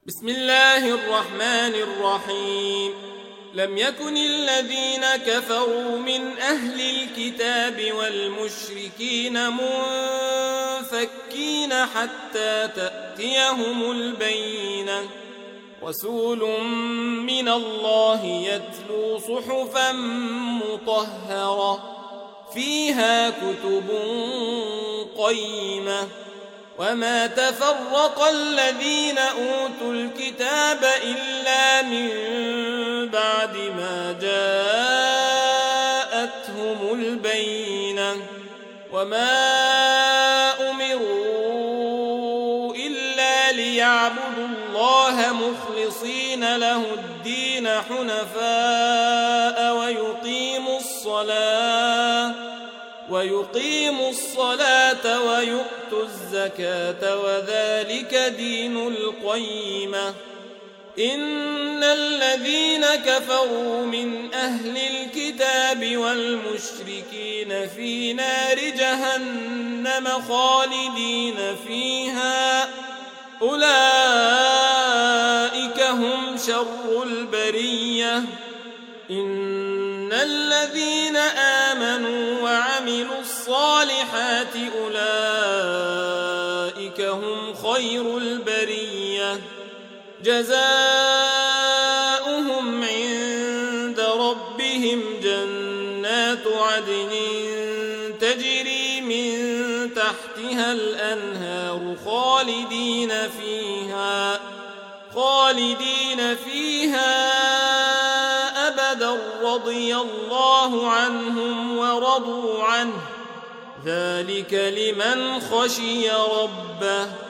بسم الله الرحمن الرحيم. لم يكن الذين كفروا من أهل الكتاب والمشركين منفكين حتى تأتيهم البينة، رسول من الله يتلو صحفا مطهرة فيها كتب قيمة. وما تفرق الذين أوتوا الكتاب إلا من بعد ما جاءتهم البينة، وما أمروا إلا ليعبدوا الله مخلصين له الدين حنفاء ويقيموا الصلاة ويؤتوا الزكاة وذلك دين القيمة. إن الذين كفروا من أهل الكتاب والمشركين في نار جهنم خالدين فيها، أولئك هم شر البرية. إن الذين آمنوا وعملوا الصالحات أولئك هم خير البرية، جزاؤهم عند ربهم جنات عدن تجري من تحتها الأنهار خالدين فيها أبدا، رضي الله عنهم ورضوا عنه، ذلك لمن خشي ربه.